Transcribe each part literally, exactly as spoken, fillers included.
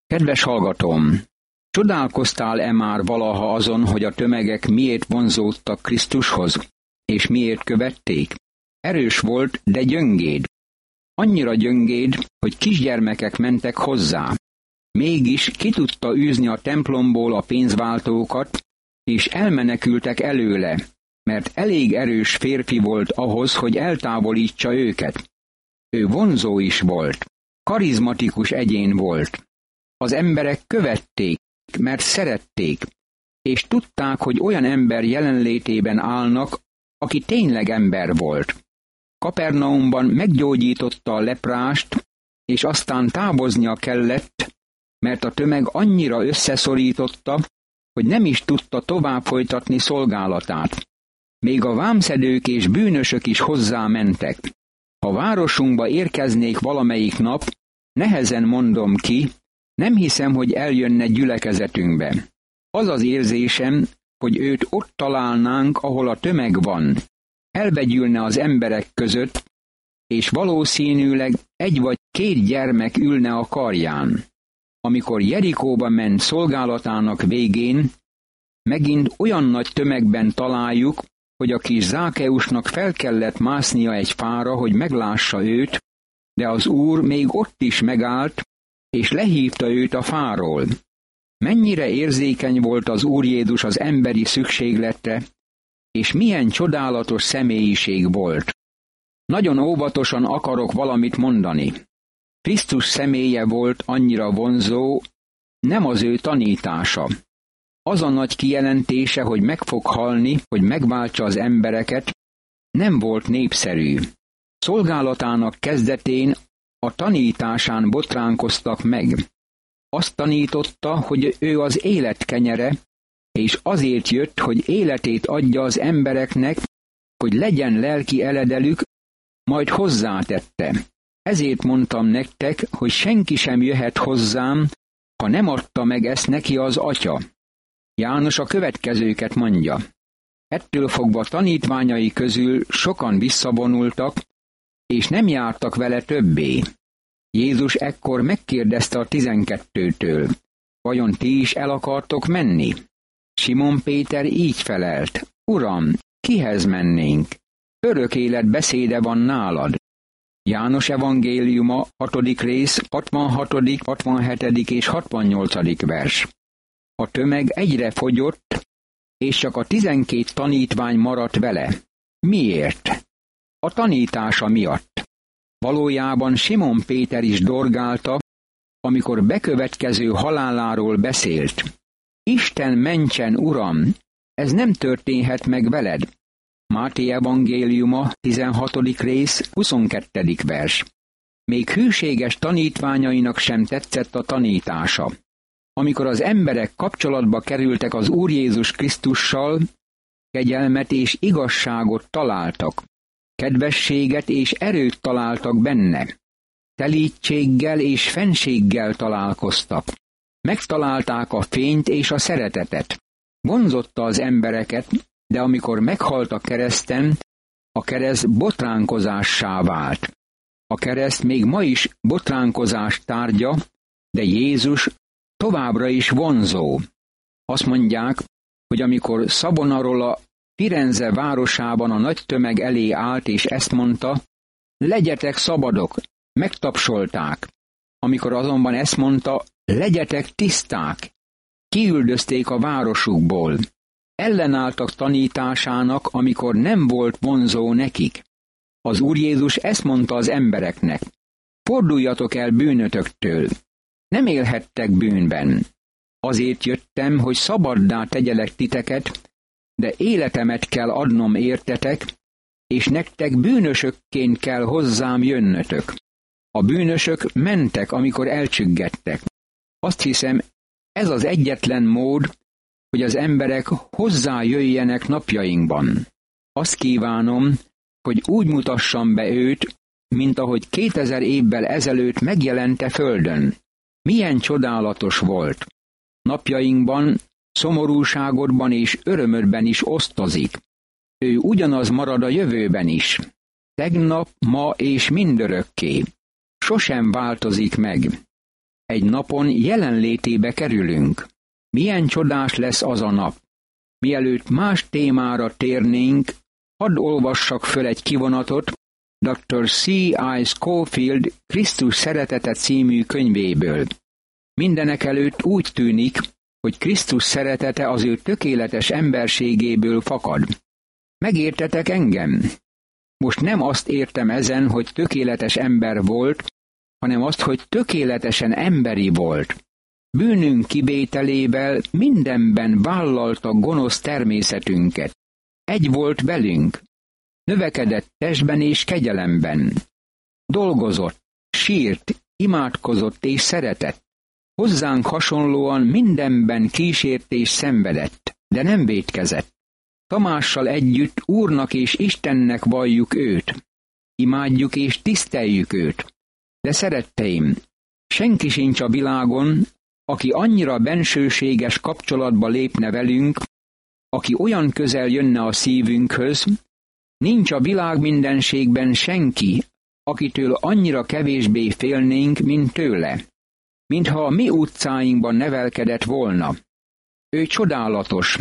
Kedves hallgatóm! Csodálkoztál-e már valaha azon, hogy a tömegek miért vonzódtak Krisztushoz, és miért követték? Erős volt, de gyöngéd. Annyira gyöngéd, hogy kisgyermekek mentek hozzá. Mégis ki tudta űzni a templomból a pénzváltókat, és elmenekültek előle, mert elég erős férfi volt ahhoz, hogy eltávolítsa őket. Ő vonzó is volt, karizmatikus egyén volt. Az emberek követték, mert szerették, és tudták, hogy olyan ember jelenlétében állnak, aki tényleg ember volt. Kapernaumban meggyógyította a leprást, és aztán távoznia kellett, mert a tömeg annyira összeszorította, hogy nem is tudta tovább folytatni szolgálatát. Még a vámszedők és bűnösök is hozzá mentek. Ha városunkba érkeznék valamelyik nap, nehezen mondom ki, nem hiszem, hogy eljönne gyülekezetünkbe. Az az érzésem, hogy őt ott találnánk, ahol a tömeg van. Elvegyülne az emberek között, és valószínűleg egy vagy két gyermek ülne a karján. Amikor Jerikóba ment szolgálatának végén, megint olyan nagy tömegben találjuk, hogy a kis Zákeusnak fel kellett másznia egy fára, hogy meglássa őt, de az Úr még ott is megállt, és lehívta őt a fáról. Mennyire érzékeny volt az Úr Jézus az emberi szükségletre, és milyen csodálatos személyiség volt. Nagyon óvatosan akarok valamit mondani. Krisztus személye volt annyira vonzó, nem az ő tanítása. Az a nagy kijelentése, hogy meg fog halni, hogy megváltsa az embereket, nem volt népszerű. Szolgálatának kezdetén a tanításán botránkoztak meg. Azt tanította, hogy ő az élet kenyere, és azért jött, hogy életét adja az embereknek, hogy legyen lelki eledelük, majd hozzátette. Ezért mondtam nektek, hogy senki sem jöhet hozzám, ha nem adta meg ezt neki az Atya. János a következőket mondja. Ettől fogva tanítványai közül sokan visszavonultak, és nem jártak vele többé. Jézus ekkor megkérdezte a tizenkettőtől, vajon ti is el akartok menni? Simon Péter így felelt, Uram, kihez mennénk? Örök élet beszéde van nálad. János evangéliuma, hatodik rész, hatvanhatodik, hatvanhetedik és hatvannyolcadik vers. A tömeg egyre fogyott, és csak a tizenkét tanítvány maradt vele. Miért? A tanítása miatt. Valójában Simon Péter is dorgálta, amikor bekövetkező haláláról beszélt. Isten mentsen, Uram, ez nem történhet meg veled. Máté evangéliuma, tizenhatodik rész, huszonkettedik vers. Még hűséges tanítványainak sem tetszett a tanítása. Amikor az emberek kapcsolatba kerültek az Úr Jézus Krisztussal, kegyelmet és igazságot találtak. Kedvességet és erőt találtak benne. Telítséggel és fenséggel találkoztak. Megtalálták a fényt és a szeretetet. Vonzotta az embereket, de amikor meghalt a kereszten, a kereszt botránkozássá vált. A kereszt még ma is botránkozás tárgya, de Jézus továbbra is vonzó. Azt mondják, hogy amikor Savonarola Firenze városában a nagy tömeg elé állt, és ezt mondta, legyetek szabadok, megtapsolták. Amikor azonban ezt mondta, legyetek tiszták, kiüldözték a városukból. Ellenálltak tanításának, amikor nem volt vonzó nekik. Az Úr Jézus ezt mondta az embereknek, forduljatok el bűnötöktől, nem élhettek bűnben. Azért jöttem, hogy szabaddá tegyelek titeket, de életemet kell adnom értetek, és nektek bűnösökként kell hozzám jönnötök. A bűnösök mentek, amikor elcsüggettek. Azt hiszem, ez az egyetlen mód, hogy az emberek hozzájöjjenek napjainkban. Azt kívánom, hogy úgy mutassam be őt, mint ahogy kétezer évvel ezelőtt megjelente földön. Milyen csodálatos volt! Napjainkban, szomorúságodban és örömödben is osztozik. Ő ugyanaz marad a jövőben is. Tegnap, ma és mindörökké. Sosem változik meg. Egy napon jelenlétébe kerülünk. Milyen csodás lesz az a nap! Mielőtt más témára térnénk, hadd olvassak föl egy kivonatot doktor C I Scofield Krisztus szeretete című könyvéből. Mindenekelőtt úgy tűnik, hogy Krisztus szeretete az ő tökéletes emberségéből fakad. Megértetek engem? Most nem azt értem ezen, hogy tökéletes ember volt, hanem azt, hogy tökéletesen emberi volt. Bűnünk kivételével mindenben vállalta gonosz természetünket. Egy volt velünk. Növekedett testben és kegyelemben. Dolgozott, sírt, imádkozott és szeretett. Hozzánk hasonlóan mindenben kísért és szenvedett, de nem vétkezett. Tamással együtt Úrnak és Istennek valljuk őt. Imádjuk és tiszteljük őt. De szeretteim, senki sincs a világon, aki annyira bensőséges kapcsolatba lépne velünk, aki olyan közel jönne a szívünkhöz, nincs a világ mindenségben senki, akitől annyira kevésbé félnénk, mint tőle. Mintha a mi utcáinkban nevelkedett volna. Ő csodálatos,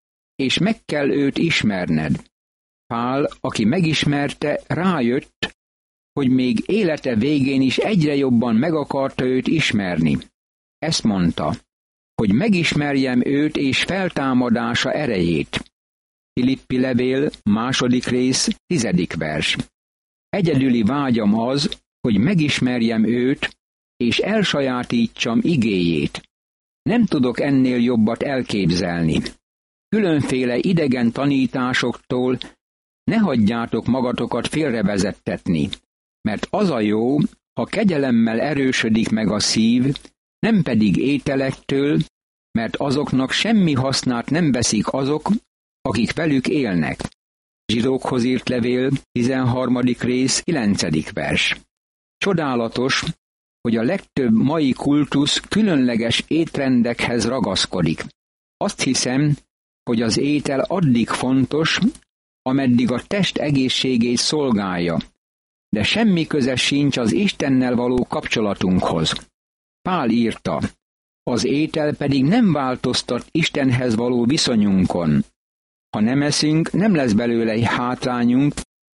és meg kell őt ismerned. Pál, aki megismerte, rájött, hogy még élete végén is egyre jobban meg akarta őt ismerni. Ezt mondta, hogy megismerjem őt és feltámadása erejét. Filippi levél, második rész, tizedik vers. Egyedüli vágyam az, hogy megismerjem őt, és elsajátítsam igéjét. Nem tudok ennél jobbat elképzelni. Különféle idegen tanításoktól ne hagyjátok magatokat félrevezettetni, mert az a jó, ha kegyelemmel erősödik meg a szív, nem pedig ételektől, mert azoknak semmi hasznát nem veszik azok, akik velük élnek. Zsidókhoz írt levél, tizenharmadik rész, kilencedik vers. Csodálatos, hogy a legtöbb mai kultusz különleges étrendekhez ragaszkodik. Azt hiszem, hogy az étel addig fontos, ameddig a test egészségét szolgálja, de semmi köze sincs az Istennel való kapcsolatunkhoz. Pál írta, az étel pedig nem változtat Istenhez való viszonyunkon. Ha nem eszünk, nem lesz belőle egy hátrányunk,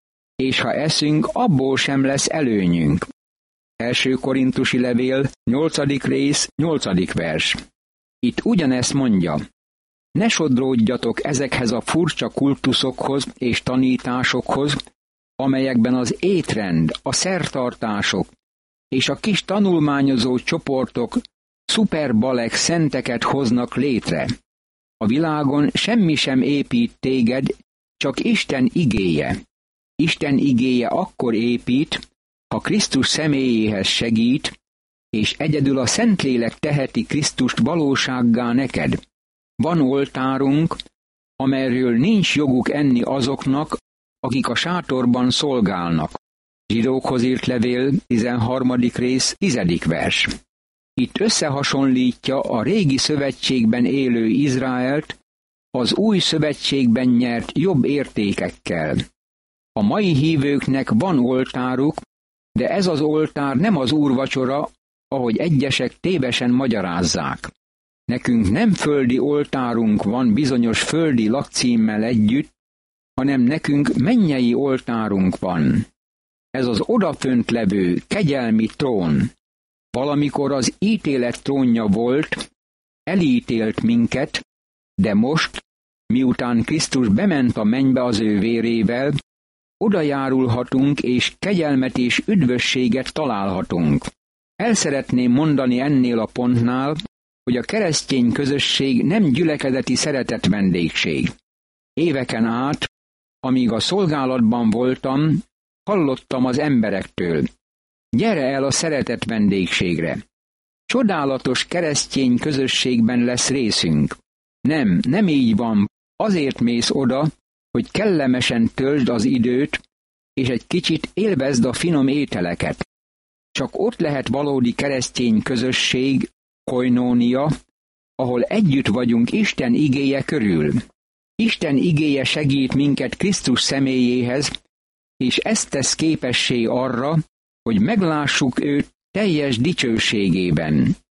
és ha eszünk, abból sem lesz előnyünk. Első Korintusi levél, nyolcadik rész, nyolcadik vers. Itt ugyanezt mondja, ne sodródjatok ezekhez a furcsa kultuszokhoz és tanításokhoz, amelyekben az étrend, a szertartások és a kis tanulmányozó csoportok szuperbalek szenteket hoznak létre. A világon semmi sem épít téged, csak Isten igéje. Isten igéje akkor épít, ha Krisztus személyéhez segít, és egyedül a Szentlélek teheti Krisztust valósággá neked. Van oltárunk, amelyről nincs joguk enni azoknak, akik a sátorban szolgálnak. Zsidókhoz írt levél, tizenharmadik rész, tizedik vers. Itt összehasonlítja a régi szövetségben élő Izraelt az új szövetségben nyert jobb értékekkel. A mai hívőknek van oltáruk, de ez az oltár nem az úrvacsora, ahogy egyesek tévesen magyarázzák. Nekünk nem földi oltárunk van bizonyos földi lakcímmel együtt, hanem nekünk mennyei oltárunk van. Ez az odafönt levő kegyelmi trón. Valamikor az ítélet trónja volt, elítélt minket, de most, miután Krisztus bement a mennybe az ő vérével, oda járulhatunk, és kegyelmet és üdvösséget találhatunk. El szeretném mondani ennél a pontnál, hogy a keresztény közösség nem gyülekezeti szeretet vendégség. Éveken át, amíg a szolgálatban voltam, hallottam az emberektől, gyere el a szeretet vendégségre. Csodálatos keresztény közösségben lesz részünk. Nem, nem így van, azért mész oda, hogy kellemesen töltsd az időt, és egy kicsit élvezd a finom ételeket. Csak ott lehet valódi keresztény közösség, koinónia, ahol együtt vagyunk Isten igéje körül. Isten igéje segít minket Krisztus személyéhez, és ezt tesz képessé arra, hogy meglássuk őt teljes dicsőségében.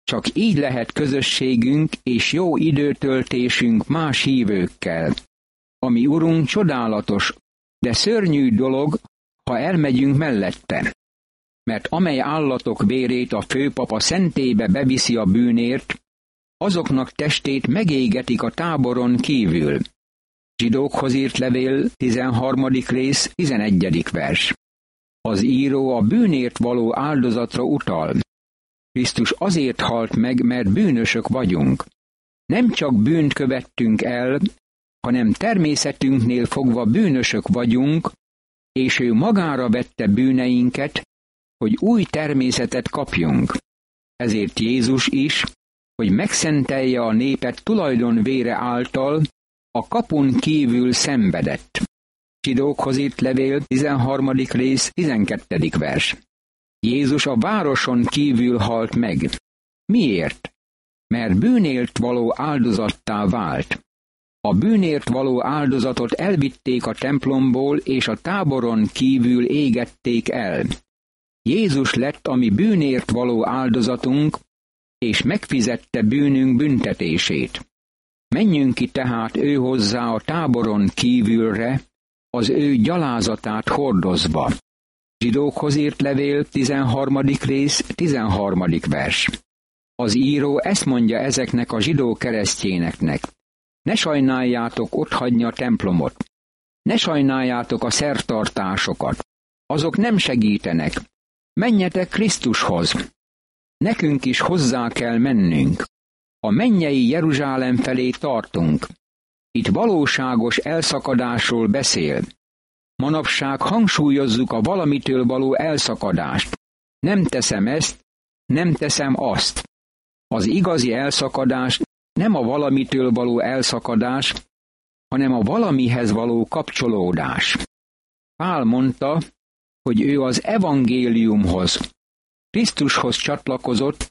Csak így lehet közösségünk és jó időtöltésünk más hívőkkel. Ami Urunk csodálatos, de szörnyű dolog, ha elmegyünk mellette. Mert amely állatok vérét a főpap a szentélybe beviszi a bűnért, azoknak testét megégetik a táboron kívül. Zsidókhoz írt levél, tizenharmadik rész, tizenegyedik vers. Az író a bűnért való áldozatra utal. Krisztus azért halt meg, mert bűnösök vagyunk. Nem csak bűnt követtünk el, hanem természetünknél fogva bűnösök vagyunk, és ő magára vette bűneinket, hogy új természetet kapjunk. Ezért Jézus is, hogy megszentelje a népet tulajdon vére által, a kapun kívül szenvedett. Zsidókhoz írt levél, tizenharmadik rész, tizenkettedik vers. Jézus a városon kívül halt meg. Miért? Mert bűnért való áldozattá vált. A bűnért való áldozatot elvitték a templomból, és a táboron kívül égették el. Jézus lett a mi bűnért való áldozatunk, és megfizette bűnünk büntetését. Menjünk ki tehát ő hozzá a táboron kívülre, az ő gyalázatát hordozva. Zsidókhoz írt levél, tizenharmadik rész, tizenharmadik vers. Az író ezt mondja ezeknek a zsidó keresztjéneknek. Ne sajnáljátok otthagyni a templomot. Ne sajnáljátok a szertartásokat. Azok nem segítenek. Menjetek Krisztushoz. Nekünk is hozzá kell mennünk. A mennyei Jeruzsálem felé tartunk. Itt valóságos elszakadásról beszél. Manapság hangsúlyozzuk a valamitől való elszakadást. Nem teszem ezt, nem teszem azt. Az igazi elszakadás nem a valamitől való elszakadás, hanem a valamihez való kapcsolódás. Pál mondta, hogy ő az evangéliumhoz, Krisztushoz csatlakozott,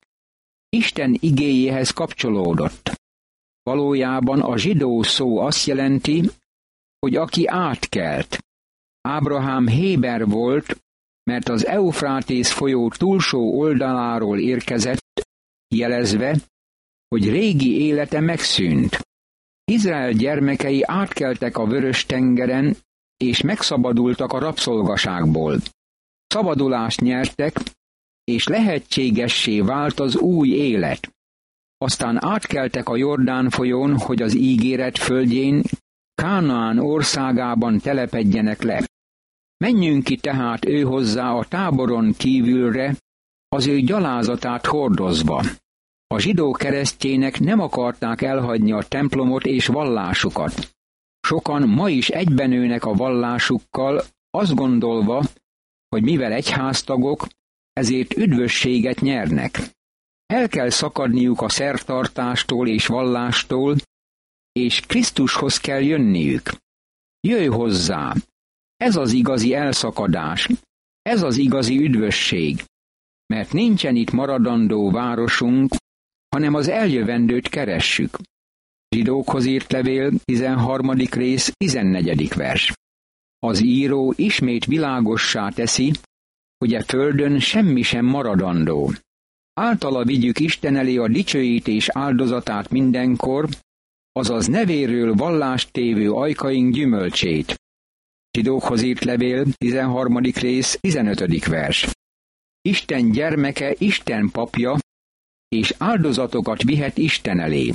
Isten igéjéhez kapcsolódott. Valójában a zsidó szó azt jelenti, hogy aki átkelt. Ábrahám héber volt, mert az Eufrátész folyó túlsó oldaláról érkezett, jelezve, hogy régi élete megszűnt. Izrael gyermekei átkeltek a Vörös-tengeren, és megszabadultak a rabszolgaságból. Szabadulást nyertek, és lehetségessé vált az új élet. Aztán átkeltek a Jordán folyón, hogy az ígéret földjén, Kánaán országában telepedjenek le. Menjünk ki tehát ő hozzá a táboron kívülre, az ő gyalázatát hordozva. A zsidó keresztjének nem akarták elhagyni a templomot és vallásukat. Sokan ma is egybenőnek a vallásukkal, azt gondolva, hogy mivel egyháztagok, ezért üdvösséget nyernek. El kell szakadniuk a szertartástól és vallástól, és Krisztushoz kell jönniük. Jöjj hozzá! Ez az igazi elszakadás, ez az igazi üdvösség, mert nincsen itt maradandó városunk, hanem az eljövendőt keressük. Zsidókhoz írt levél, tizenharmadik rész, tizennegyedik vers. Az író ismét világossá teszi, hogy a földön semmi sem maradandó. Általa vigyük Isten elé a dicsőítés áldozatát mindenkor, azaz nevéről vallást tévő ajkaink gyümölcsét. Zsidókhoz írt levél, tizenharmadik rész, tizenötödik vers. Isten gyermeke Isten papja, és áldozatokat vihet Isten elé.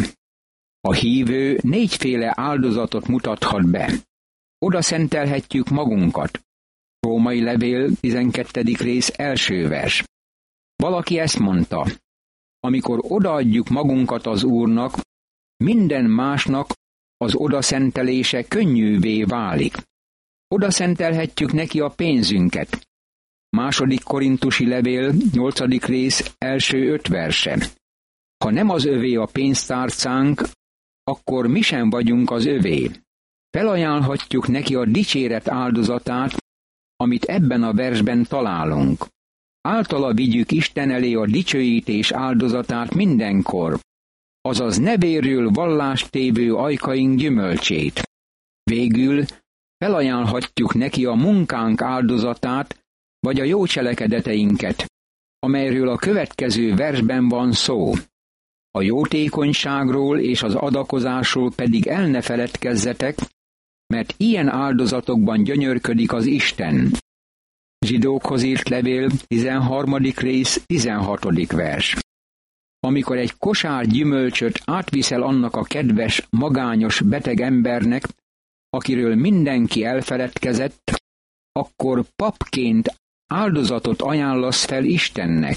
A hívő négyféle áldozatot mutathat be. Oda szentelhetjük magunkat. Római levél, tizenkettedik rész, első vers. Valaki ezt mondta, amikor odaadjuk magunkat az Úrnak, minden másnak az odaszentelése könnyűvé válik. Oda szentelhetjük neki a pénzünket. Második korintusi levél, nyolcadik rész, első öt verse. Ha nem az övé a pénztárcánk, akkor mi sem vagyunk az övé. Felajánlhatjuk neki a dicséret áldozatát, amit ebben a versben találunk. Általa vigyük Isten elé a dicsőítés áldozatát mindenkor, azaz nevéről vallást tévő ajkaink gyümölcsét. Végül felajánlhatjuk neki a munkánk áldozatát, vagy a jó cselekedeteinket, amelyről a következő versben van szó. A jótékonyságról és az adakozásról pedig el ne feledkezzetek, mert ilyen áldozatokban gyönyörködik az Isten. Zsidókhoz írt levél, tizenharmadik rész, tizenhatodik vers. Amikor egy kosár gyümölcsöt átviszel annak a kedves, magányos, beteg embernek, akiről mindenki elfeledkezett, akkor papként áldozatot ajánlasz fel Istennek.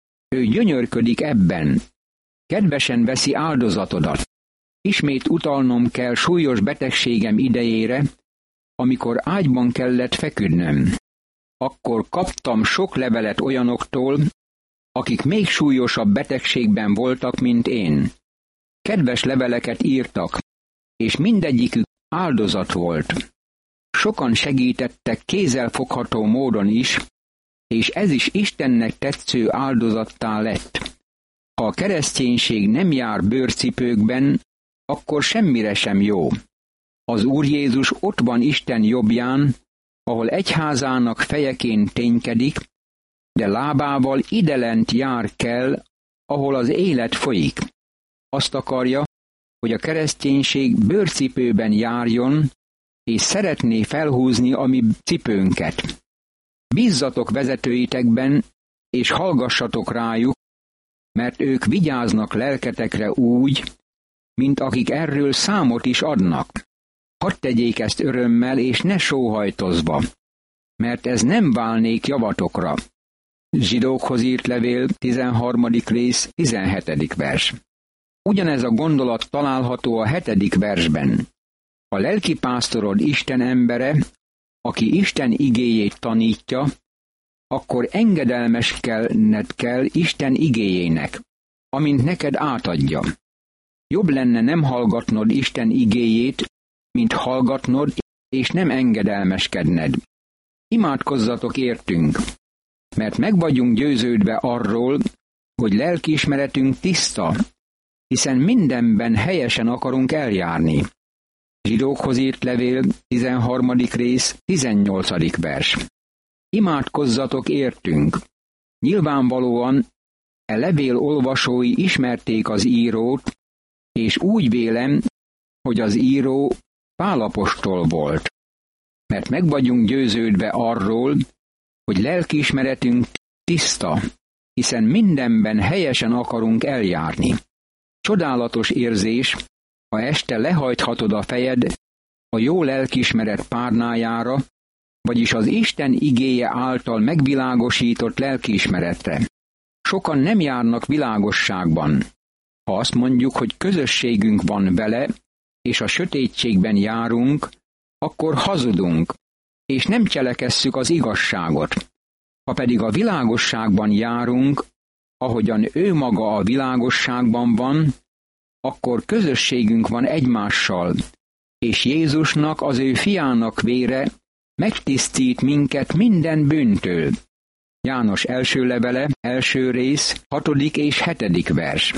Ő gyönyörködik ebben. Kedvesen veszi áldozatodat. Ismét utalnom kell súlyos betegségem idejére, amikor ágyban kellett feküdnöm. Akkor kaptam sok levelet olyanoktól, akik még súlyosabb betegségben voltak, mint én. Kedves leveleket írtak, és mindegyikük áldozat volt. Sokan segítettek kézzelfogható módon is, és ez is Istennek tetsző áldozattá lett. Ha a kereszténység nem jár bőrcipőkben, akkor semmire sem jó. Az Úr Jézus ott van Isten jobbján, ahol egyházának fejeként ténykedik, de lábával idelent jár kell, ahol az élet folyik. Azt akarja, hogy a kereszténység bőrcipőben járjon, és szeretné felhúzni a mi cipőnket. Bízzatok vezetőitekben, és hallgassatok rájuk, mert ők vigyáznak lelketekre úgy, mint akik erről számot is adnak. Hadd tegyék ezt örömmel, és ne sóhajtozva, mert ez nem válnék javatokra. Zsidókhoz írt levél, tizenharmadik rész, tizenhetedik vers. Ugyanez a gondolat található a hetedik versben. A lelkipásztorod Isten embere, aki Isten igéjét tanítja, akkor engedelmeskedned kell Isten igéjének, amint neked átadja. Jobb lenne nem hallgatnod Isten igéjét, mint hallgatnod, és nem engedelmeskedned. Imádkozzatok értünk, mert meg vagyunk győződve arról, hogy lelkiismeretünk tiszta, hiszen mindenben helyesen akarunk eljárni. Zsidókhoz írt levél, tizenharmadik rész, tizennyolcadik vers. Imádkozzatok értünk. Nyilvánvalóan e levél olvasói ismerték az írót, és úgy vélem, hogy az író Pál apostol volt. Mert meg vagyunk győződve arról, hogy lelkiismeretünk tiszta, hiszen mindenben helyesen akarunk eljárni. Csodálatos érzés, ha este lehajthatod a fejed a jó lelkiismeret párnájára, vagyis az Isten igéje által megvilágosított lelkiismeretre. Sokan nem járnak világosságban. Ha azt mondjuk, hogy közösségünk van vele, és a sötétségben járunk, akkor hazudunk, és nem cselekesszük az igazságot. Ha pedig a világosságban járunk, ahogyan ő maga a világosságban van, akkor közösségünk van egymással, és Jézusnak, az ő fiának vére megtisztít minket minden bűntől. János első levele, első rész, hatodik és hetedik vers.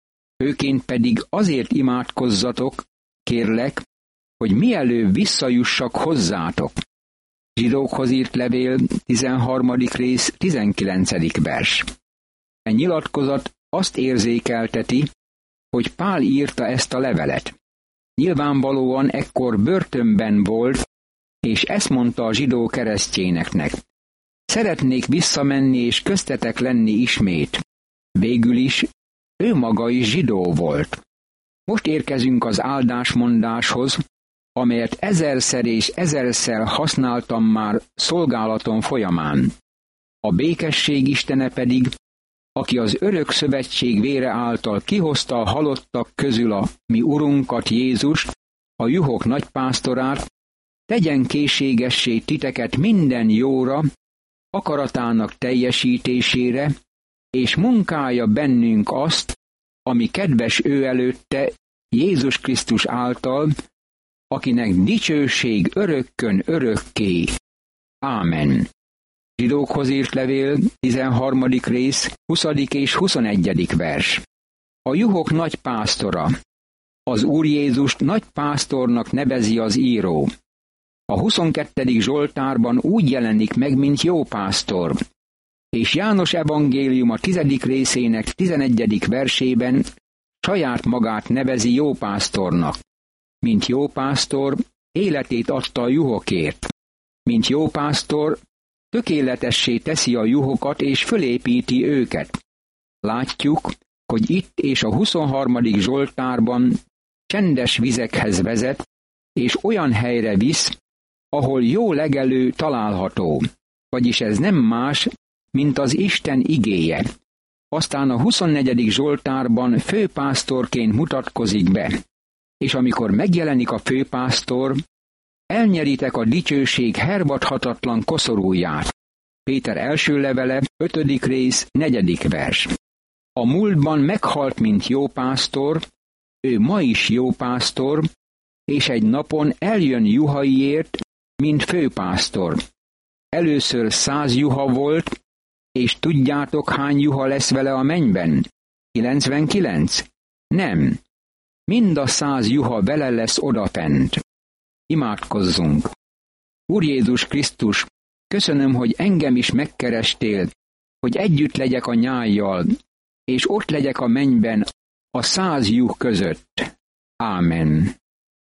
Főként pedig azért imádkozzatok, kérlek, hogy mielőbb visszajussak hozzátok. Zsidókhoz írt levél, tizenharmadik rész, tizenkilencedik vers. A nyilatkozat azt érzékelteti, hogy Pál írta ezt a levelet. Nyilvánvalóan ekkor börtönben volt, és ezt mondta a zsidó keresztjéneknek. Szeretnék visszamenni és köztetek lenni ismét. Végül is ő maga is zsidó volt. Most érkezünk az áldásmondáshoz, amelyet ezerszer és ezerszer használtam már szolgálatom folyamán. A békesség Istene pedig, aki az örök szövetség vére által kihozta a halottak közül a mi Urunkat Jézust, a juhok nagypásztorát, tegyen készségessé titeket minden jóra, akaratának teljesítésére, és munkálja bennünk azt, ami kedves ő előtte, Jézus Krisztus által, akinek dicsőség örökkön örökké. Ámen. Zsidókhoz írt levél, tizenharmadik rész, huszadik és huszonegyedik vers. A juhok nagy pásztora. Az Úr Jézust nagy pásztornak nevezi az író. A huszonkettedik Zsoltárban úgy jelenik meg, mint jó pásztor. És János evangélium a tizedik részének tizenegyedik versében saját magát nevezi jópásztornak. Mint jópásztor, életét adta a juhokért. Mint jópásztor, tökéletessé teszi a juhokat és fölépíti őket. Látjuk, hogy itt és a huszonharmadik Zsoltárban csendes vizekhez vezet, és olyan helyre visz, ahol jó legelő található. Vagyis ez nem más, mint az Isten igéje. Aztán a huszonnegyedik Zsoltárban főpásztorként mutatkozik be. És amikor megjelenik a főpásztor, elnyeritek a dicsőség hervadhatatlan koszorúját. Péter első levele, ötödik rész, negyedik vers. A múltban meghalt, mint jópásztor, ő ma is jópásztor, és egy napon eljön juhaiért, mint főpásztor. Először száz juha volt, és tudjátok, hány juha lesz vele a mennyben? kilencvenkilenc? Nem. Mind a száz juha vele lesz odafent. Imádkozzunk! Úr Jézus Krisztus, köszönöm, hogy engem is megkerestél, hogy együtt legyek a nyájjal, és ott legyek a mennyben a száz juh között. Ámen.